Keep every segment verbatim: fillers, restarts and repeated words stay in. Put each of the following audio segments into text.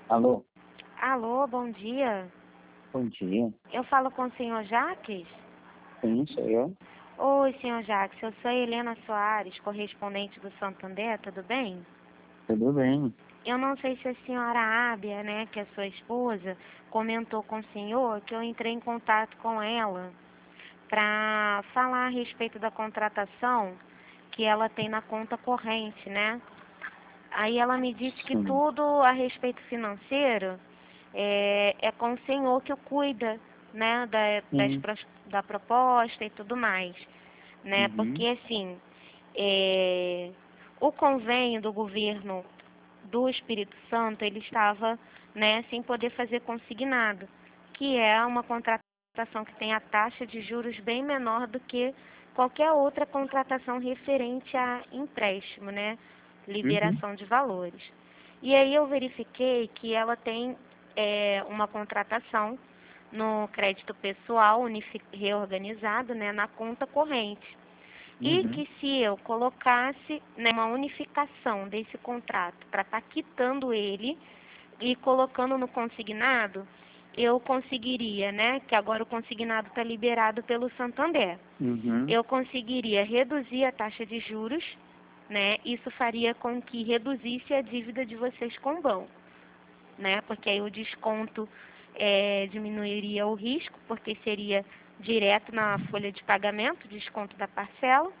Alô, Alô, bom dia. bom dia. Eu falo com o senhor Jaques? Sim, sou eu. Oi, senhor Jaques, eu sou a Helena Soares, correspondente do Santander, tudo bem? Tudo bem? Eu não sei se a senhora Ábia, né, que é sua esposa, comentou com o senhor que eu entrei em contato com ela para falar a respeito da contratação que ela tem na conta corrente, né? Aí ela me disse que Sim. tudo a respeito financeiro é, é com o senhor que cuida, né, da, das, Sim. pros- da proposta e tudo mais, né? Uhum. Porque assim, é, o convênio do governo do Espírito Santo, ele estava, né, sem poder fazer consignado, que é uma contratação que tem a taxa de juros bem menor do que qualquer outra contratação referente a empréstimo, né, Uhum. liberação de valores. E aí eu verifiquei que ela tem é, uma contratação no crédito pessoal unifi- reorganizado, né, na conta corrente. E Uhum. que se eu colocasse, né, uma unificação desse contrato para estar quitando ele e colocando no consignado, eu conseguiria, né, que agora o consignado está liberado pelo Santander, Uhum. eu conseguiria reduzir a taxa de juros, né, isso faria com que reduzisse a dívida de vocês com o banco, né, porque aí o desconto é, diminuiria o risco, porque seria direto na folha de pagamento, desconto da parcela.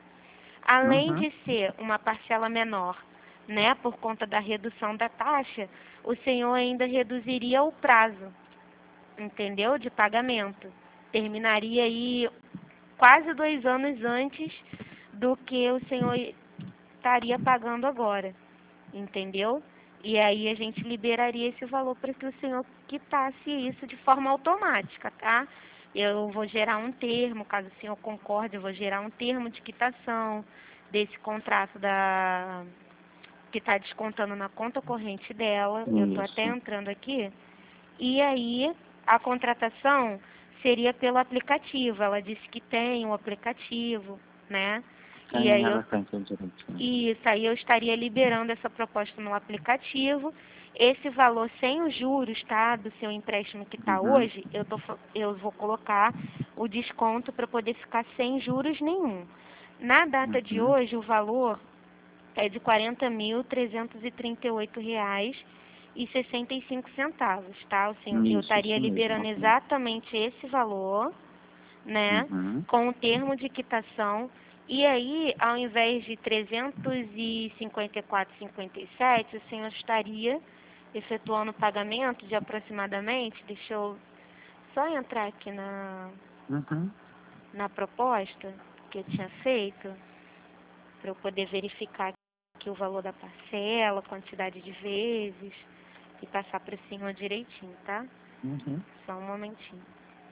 Além Uhum. de ser uma parcela menor, né, por conta da redução da taxa, o senhor ainda reduziria o prazo, entendeu, de pagamento. Terminaria aí quase dois anos antes do que o senhor estaria pagando agora, entendeu? E aí a gente liberaria esse valor para que o senhor quitasse isso de forma automática, tá? Eu vou gerar um termo, caso o senhor concorde, eu vou gerar um termo de quitação desse contrato da que está descontando na conta corrente dela. Eu estou até Isso. entrando aqui. E aí a contratação seria pelo aplicativo. Ela disse que tem um aplicativo, né? E Tem aí eu ela tem tudo direitinho. isso, aí eu estaria liberando essa proposta no aplicativo. Esse valor sem os juros, tá, do seu empréstimo que está Uhum. hoje, eu, tô, fa- eu vou colocar o desconto para poder ficar sem juros nenhum. Na data de Uhum. hoje, o valor é de quarenta mil trezentos e trinta e oito reais e sessenta e cinco centavos, tá? Assim, eu Isso, estaria isso mesmo. liberando Ok. exatamente esse valor, né, Uhum. com o termo de quitação. E aí, ao invés de trezentos e cinquenta e quatro vírgula cinquenta e sete, o senhor estaria efetuando o pagamento de aproximadamente, deixa eu só entrar aqui na, Uhum. na proposta que eu tinha feito, para eu poder verificar aqui o valor da parcela, quantidade de vezes, e passar para o senhor direitinho, tá? Uhum. Só um momentinho.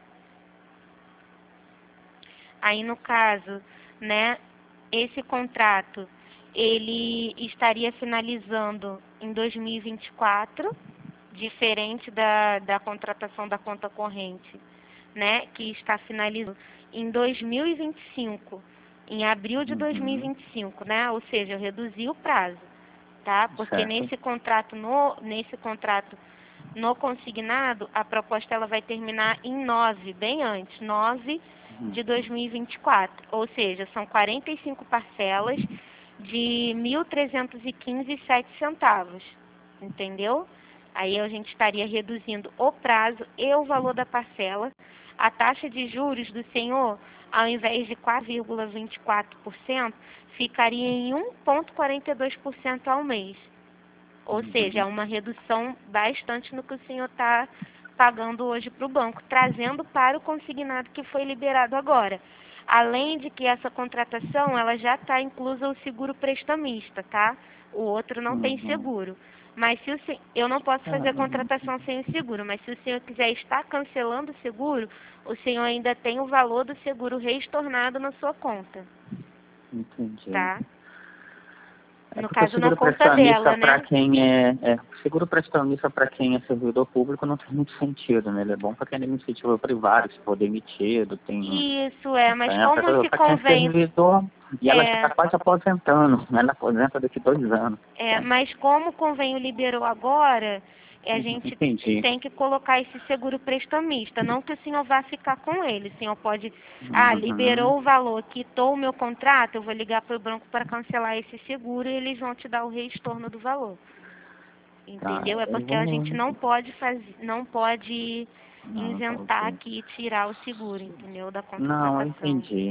Aí, no caso, né, esse contrato, ele estaria finalizando em dois mil e vinte e quatro, diferente da, da contratação da conta corrente, né, que está finalizando em dois mil e vinte e cinco, em abril de Uhum. dois mil e vinte e cinco, né, ou seja, eu reduzi o prazo, tá, porque Certo. nesse contrato, no, nesse contrato no consignado, a proposta ela vai terminar em nove, bem antes, nove Uhum. de dois mil e vinte e quatro. Ou seja, são quarenta e cinco parcelas de mil trezentos e quinze reais e sete centavos. Entendeu? Aí a gente estaria reduzindo o prazo e o valor da parcela. A taxa de juros do senhor, ao invés de quatro vírgula vinte e quatro por cento, ficaria em um vírgula quarenta e dois por cento ao mês. Ou seja, é Uhum. uma redução bastante no que o senhor está pagando hoje para o banco, trazendo para o consignado que foi liberado agora. Além de que essa contratação, ela já está inclusa o seguro prestamista, tá? O outro não tem Uhum. seguro. Mas se o se... eu não posso fazer a Caramba. contratação sem o seguro, mas se o senhor quiser estar cancelando o seguro, o senhor ainda tem o valor do seguro reestornado na sua conta, Entendi. tá? É No porque o caso, na seguro conta prestamista dela, para né? quem é, é. O seguro prestamista para quem é servidor público não tem muito sentido, né? Ele é bom para quem é iniciativa privada, se for demitido, tem. Isso é, mas como se Para quem é convém, servidor, e ela já está é, quase aposentando, né? Ela aposenta daqui a dois anos. é, Então, mas como o convênio liberou agora, a gente Entendi. tem que colocar esse seguro prestamista, não que o senhor vá ficar com ele. O senhor pode, ah, Uhum. liberou o valor, quitou o meu contrato, eu vou ligar para o banco para cancelar esse seguro e eles vão te dar o reestorno do valor. Tá, Entendeu? É eu porque a vou... gente não pode fazer, não pode Não, tá isentar ok. aqui e tirar o seguro, entendeu? Da Não, eu contratação. entendi.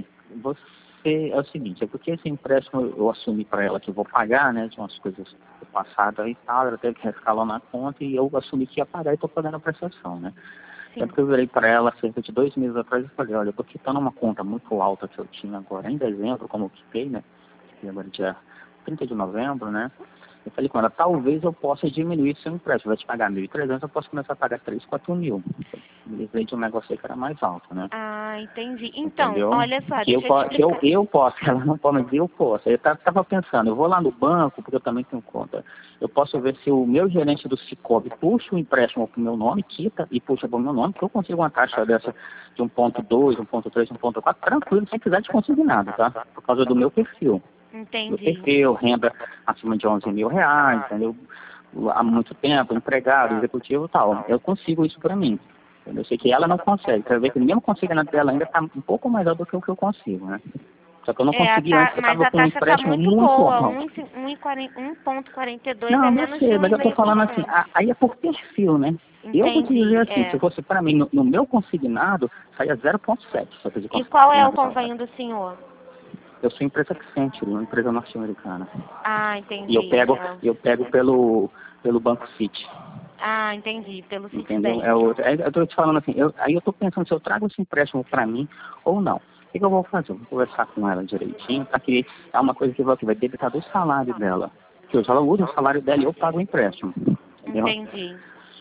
Você, é o seguinte, é porque esse empréstimo eu assumi para ela que eu vou pagar, né, de umas coisas do passado aí e tal, ela teve que rescalar na conta e eu assumi que ia pagar e estou pagando a prestação, né. Sim. Tanto que eu virei para ela cerca de dois meses atrás e falei, olha, eu tô quitando uma conta muito alta que eu tinha agora em dezembro, como eu quitei, né, e agora dia trinta de novembro, né. Eu falei com ela, talvez eu possa diminuir seu empréstimo, vai te pagar mil e trezentos, eu posso começar a pagar três, quatro mil. Eu me lembrei de um negócio aí que era mais alto, né. Ah, entendi. Então, Entendeu? olha só, Que eu, deixa eu te po- que eu, explicar. eu posso, ela não pode, mas eu posso. Eu estava pensando, eu vou lá no banco, porque eu também tenho conta. Eu posso ver se o meu gerente do Cicobi puxa o empréstimo para o meu nome, quita e puxa para o meu nome, que eu consigo uma taxa dessa de um ponto dois, um ponto três, um ponto quatro, tranquilo, sem precisar de conseguir nada, tá? Por causa do meu perfil. Meu Entendi. perfil, renda acima de onze mil reais, entendeu? Há muito tempo, empregado, executivo e tal. Eu consigo isso para mim. Eu sei que ela não consegue. Quer ver que mesmo conseguindo dela ainda está um pouco mais alto do que o que eu consigo, né? Só que eu não É, a consegui ta... antes, eu mas estava a com um taxa tá empréstimo muito muito boa. alto. um vírgula quarenta e dois é Não, eu menos de sei, mas eu estou falando assim, um vírgula cinco por cento. a- aí é por perfil, né? Eu vou te dizer Entendi, assim, se é. fosse para mim, no, no meu consignado, saia zero ponto sete, só que de E qual é o consignado só. convênio do senhor? Eu sou empresa Accenture, uma empresa norte-americana. Ah, E eu entendi. pego, É. eu pego pelo, pelo Banco City. Ah, entendi. Pelo Entendeu? Citibank. É outro. É, eu estou te falando assim, eu, aí eu estou pensando se eu trago esse empréstimo para mim ou não. O que, que eu vou fazer? Eu vou conversar com ela direitinho, tá? Que é uma coisa que vai, que vai debitar do salário dela. Que hoje ela usa o salário dela e eu pago o empréstimo. Entendeu? Entendi.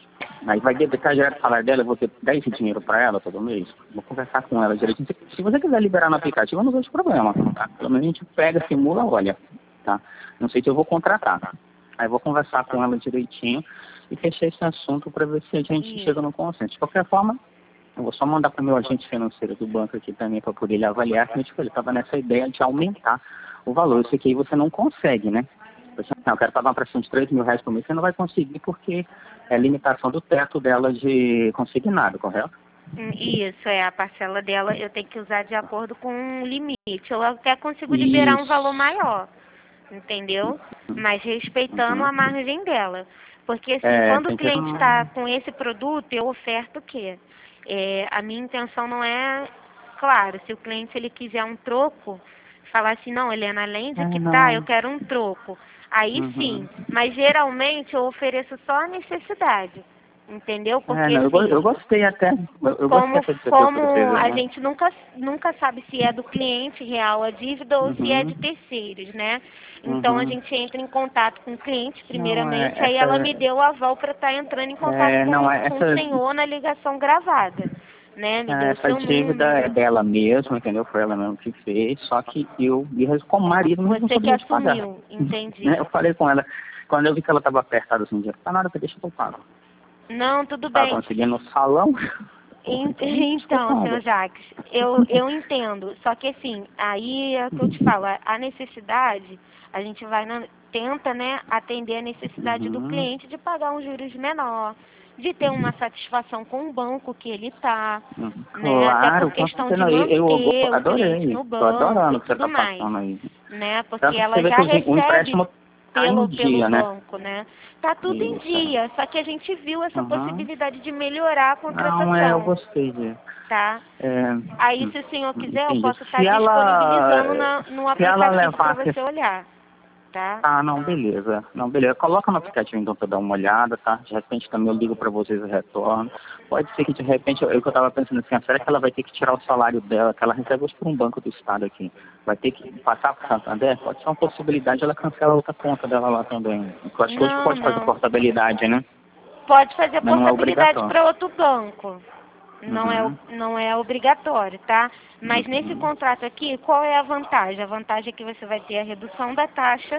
Aí vai debitar direto o salário dela, eu vou ter dar esse dinheiro para ela todo mês. Vou conversar com ela direitinho. Se, se você quiser liberar no aplicativo, eu não vejo problema, tá? Pelo menos a gente pega, simula, olha, tá? Não sei se eu vou contratar. Aí eu vou conversar com ela direitinho e fechar esse assunto para ver se a gente chega Isso. no consenso. De qualquer forma, eu vou só mandar para o meu agente financeiro do banco aqui também para poder ele avaliar, que ele estava nessa ideia de aumentar o valor. Isso aqui aí você não consegue, né? Você, não, eu quero pagar uma prestação de três mil reais por mês, você não vai conseguir porque é a limitação do teto dela de consignado, correto? Hum, Isso, é a parcela dela, eu tenho que usar de acordo com um limite. Eu até consigo liberar um valor Isso. maior, entendeu? Mas respeitando Uhum. a margem dela. Porque assim, É, quando o tem que... cliente está com esse produto, eu oferto o quê? É, a minha intenção não é, claro, se o cliente ele quiser um troco, falar assim, não, Helena, além de É, quitar, eu não. quero um troco. Aí Uhum. sim, mas geralmente eu ofereço só a necessidade, entendeu? É, Porque não, eu, go- eu assim, gostei até, eu, eu gostei como, até de você ter como oferecido, a né? gente nunca, nunca sabe se é do cliente real a dívida ou se é Uhum. de terceiros, né? Então a Uhum. gente entra em contato com o cliente Não, é, primeiramente, aí ela me essa... deu o aval para estar entrando em contato É, não, com, é, com o essa... senhor na ligação gravada, né? Me É, deu o essa seu dívida é número. dela mesmo, entendeu? Foi ela mesmo que fez, só que eu, eu como marido, mesmo não Você que sabia de pagar. assumiu, Né? Eu entendi. falei com ela, quando eu vi que ela estava apertada assim, dinheiro, tá nada, deixa que eu pago. Não, tudo Estava bem. conseguindo no salão, eu falei, En- então deixa que eu Então, senhor pago. Jacques, eu, eu entendo. Só que assim, aí é o que eu te falo, a a necessidade, a gente vai na, tenta, né, atender a necessidade do Uhum. cliente de pagar um juros menor, de ter uma satisfação com o banco que ele está, Uhum. né? Até por Claro, com questão de certeza, eu, eu go- manter o cliente adorei, no tô banco adorando e o que você tudo está mais, passando aí. né? Porque Tanto que você ela vê que já o, din- o recebe empréstimo tá em pelo, pelo dia, né? banco, né? Tá tudo em Isso, é. dia, só que a gente viu essa Uhum. possibilidade de melhorar a Não, é, eu contratação, gostei de... tá? É, Aí, hum, se o senhor quiser, eu entendi. posso estar Se ela, disponibilizando na, no se ela aplicativo para levasse... você olhar, tá? Ah, não, beleza. Não, beleza. Coloca no aplicativo então pra dar uma olhada, tá? De repente também eu ligo pra vocês e retorno. Pode ser que de repente, eu, eu que eu tava pensando assim, ah, será que ela vai ter que tirar o salário dela, que ela recebe hoje por um banco do estado aqui? Vai ter que passar pro Santander? Pode ser uma possibilidade, ela cancela a outra conta dela lá também. Eu acho que hoje Não, pode fazer não. portabilidade, né? Pode fazer Mas não é portabilidade obrigatório. para outro banco. Não é, Uhum. o- não é obrigatório, tá? Mas nesse Uhum. contrato aqui, qual é a vantagem? A vantagem é que você vai ter a redução da taxa,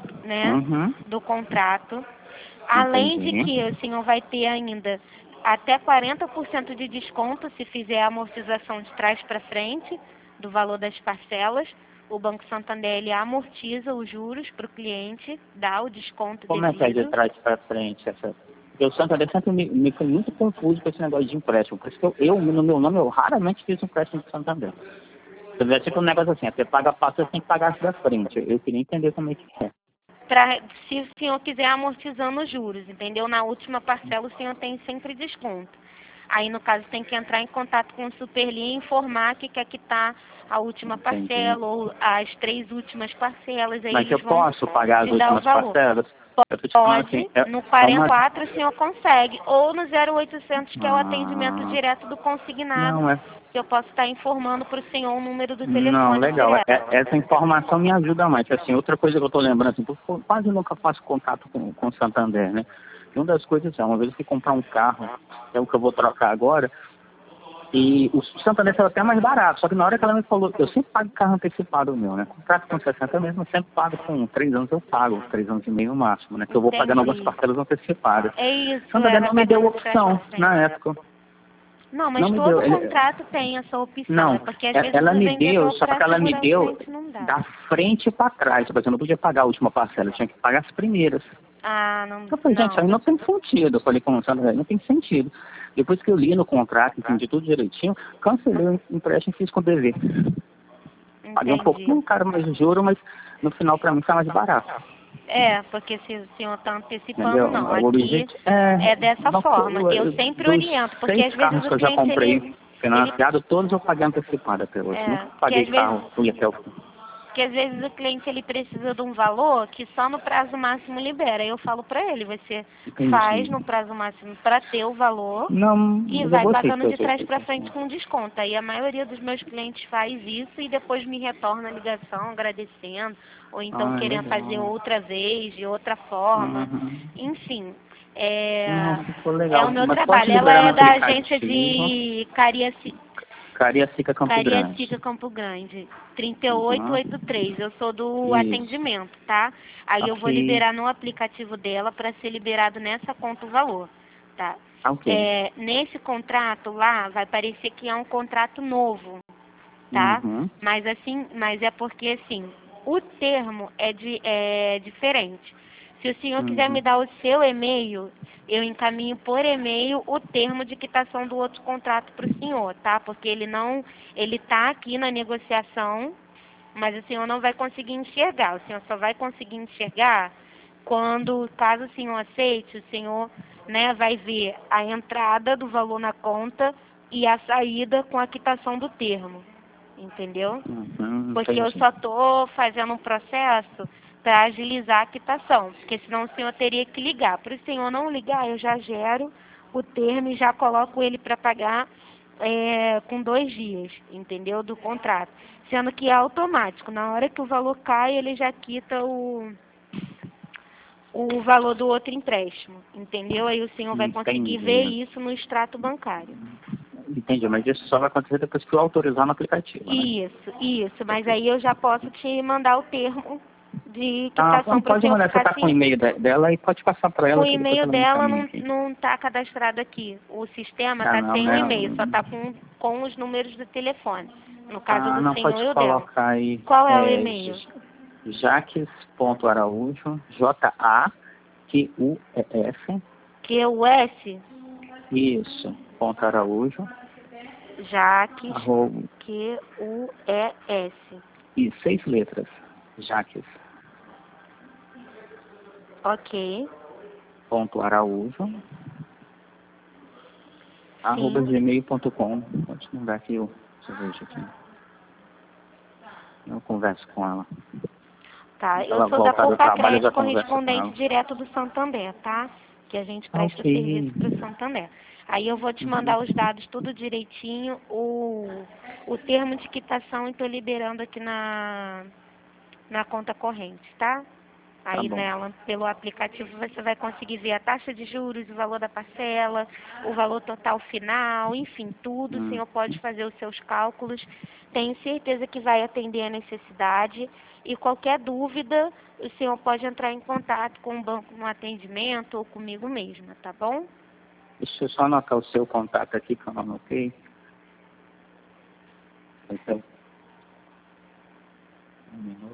né, Uhum. do contrato. Além de Entendi. que o senhor vai ter ainda até quarenta por cento de desconto se fizer a amortização de trás para frente do valor das parcelas. O Banco Santander ele amortiza os juros para o cliente, dá o desconto Como é que é de devido. trás pra frente essa? Porque o Santander sempre me, me foi muito confuso com esse negócio de empréstimo. Por isso que eu, eu, no meu nome, eu raramente fiz um empréstimo do Santander. Se tiver tipo um negócio assim, você paga a parte, você tem que pagar da frente. Eu, eu queria entender como é que é. Pra, se o senhor quiser amortizando os juros, entendeu? Na última parcela o senhor tem sempre desconto. Aí, no caso, tem que entrar em contato com o Superli e informar que quer quitar a última Entendi. parcela ou as três últimas parcelas. Aí Mas eles eu vão posso pagar as te dar o últimas valor. parcelas? Eu tô te falando Pode, assim, é, no é quarenta e uma... quatro o senhor consegue, ou no zero oitocentos, que é o atendimento Ah, direto do consignado, não, é... que eu posso estar informando para o senhor o número do Não, telefone legal. É, direto. essa informação me ajuda mais. Assim, outra coisa que eu tô lembrando, assim, porque eu quase nunca faço contato com, com o Santander, né? E uma das coisas é, uma vez eu fui comprar um carro, que é o que eu vou trocar agora, e o Santander saiu até mais barato, só que na hora que ela me falou, eu sempre pago carro antecipado meu, né? Contrato com sessenta mesmo, eu sempre pago com três anos, eu pago, três anos e meio no máximo, né? Que eu vou pagando algumas Entendi. parcelas antecipadas. É O isso, Santander era não me deu pagando de trás para opção na frente. época. Não, mas Não me deu. todo Ele, contrato tem essa opção, é não, porque às é- vezes ela o me deu, vendedor só para que ela me segurar a deu frente não dá. da frente para trás. Por exemplo, eu não podia pagar a última parcela, eu tinha que pagar as primeiras. Ah, não, Eu falei, gente, isso aí não. não tem sentido. Eu falei com o Santander, não tem sentido. Depois que eu li no contrato, entendi tudo direitinho, cancelei o empréstimo e fiz com o D V. Paguei um Entendi. pouquinho caro mais de juro, mas no final para mim foi mais barato. É, porque se o senhor está antecipando, Entendeu? não. O Aqui objetivo é, é dessa não, forma. eu- Eu eu- sempre dos oriento, porque seis às vezes carros o que eu já cliente, ele, comprei ele financiado, todos eu paguei antecipado até hoje. é, Nunca porque paguei às vezes carro, fui até o fim. Porque às vezes o cliente ele precisa de um valor que só no prazo máximo libera. Eu falo para ele, você faz Entendi. no prazo máximo para ter o valor Não, e mas eu vai gostei pagando que eu de trás para fiz frente assim. com desconto. Aí a maioria dos meus clientes faz isso e depois me retorna a ligação agradecendo, ou então Ah, querendo fazer legal. outra vez, de outra forma. Uhum. Enfim, é, Não, ficou é o legal. meu Mas pode trabalho. Ela liberar no é da agência aplicativo. de Cariaci... Cariacica Campo Cariacica, Grande. Campo Grande, trinta e oito oitenta e Uhum. três. Eu sou do Isso. atendimento, tá? Aí eu vou Ok. liberar no aplicativo dela para ser liberado nessa conta o valor, tá? Ok. É, nesse contrato lá vai parecer que é um contrato novo, tá? Uhum. Mas assim, mas é porque assim, o termo é, de, é diferente. Se o senhor quiser me Uhum. dar o seu e-mail, eu encaminho por e-mail o termo de quitação do outro contrato para o senhor, tá? Porque ele não, ele tá aqui na negociação, mas o senhor não vai conseguir enxergar. O senhor só vai conseguir enxergar quando, caso o senhor aceite, o senhor, né, vai ver a entrada do valor na conta e a saída com a quitação do termo, entendeu? Uhum. Porque eu Entendi. só estou fazendo um processo para agilizar a quitação, porque senão o senhor teria que ligar. Para o senhor não ligar, eu já gero o termo e já coloco ele para pagar é, com dois dias, entendeu? Do contrato. Sendo que é automático. Na hora que o valor cai, ele já quita o, o valor do outro empréstimo, entendeu? Aí o senhor vai conseguir ver Entendi. isso no extrato bancário. Entendi, mas isso só vai acontecer depois que eu autorizar no aplicativo, né? Isso, isso. Mas Ok. aí eu já posso te mandar o termo de Ah, quitação não, para o pode senhor mandar. Você ficar tá com o ciente. e-mail de- dela e pode passar para O ela que depois e-mail ela me dela encaminha não aqui. não está cadastrado aqui. O sistema Ah, está não, sem o né? e-mail, só está com, com os números do telefone. No caso Ah, do não, senhor pode e o dela. colocar aí. Qual é o É, e-mail? jaques.araújo, J-A-Q-U-E-S, Que é o S, isso, ponto Araújo, Jaques, arroba, Q U E S. e seis letras, Jaques, Ok. ponto Araújo, arroba Sim. gmail ponto com. Pode mandar aqui, eu, eu vejo aqui. Eu converso com ela. Tá, Se eu ela sou da voltar do Poupa trabalho, eu já Crédito, converso com correspondente ela. direto do Santander, tá? Que a gente Ah, presta ok. serviço para o Santander. Aí eu vou te Uhum. mandar os dados tudo direitinho, o, o termo de quitação e tô liberando aqui na, na conta corrente, tá? Tá Aí bom. nela, pelo aplicativo, você vai conseguir ver a taxa de juros, o valor da parcela, o valor total final, enfim, tudo. O Hum. senhor pode fazer os seus cálculos. Tenho certeza que vai atender a necessidade. E qualquer dúvida, o senhor pode entrar em contato com o banco no atendimento ou comigo mesma, tá bom? Deixa eu só anotar o seu contato aqui que eu não anotei. Então, um minuto.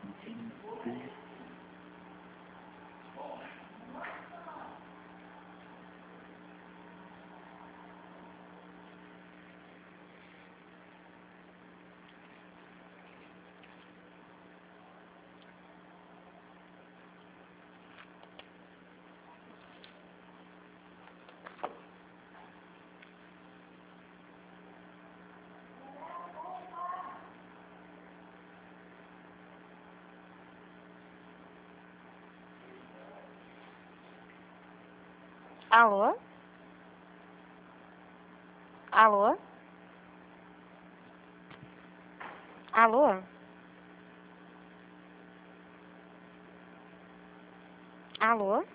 Alô? Alô? Alô? Alô?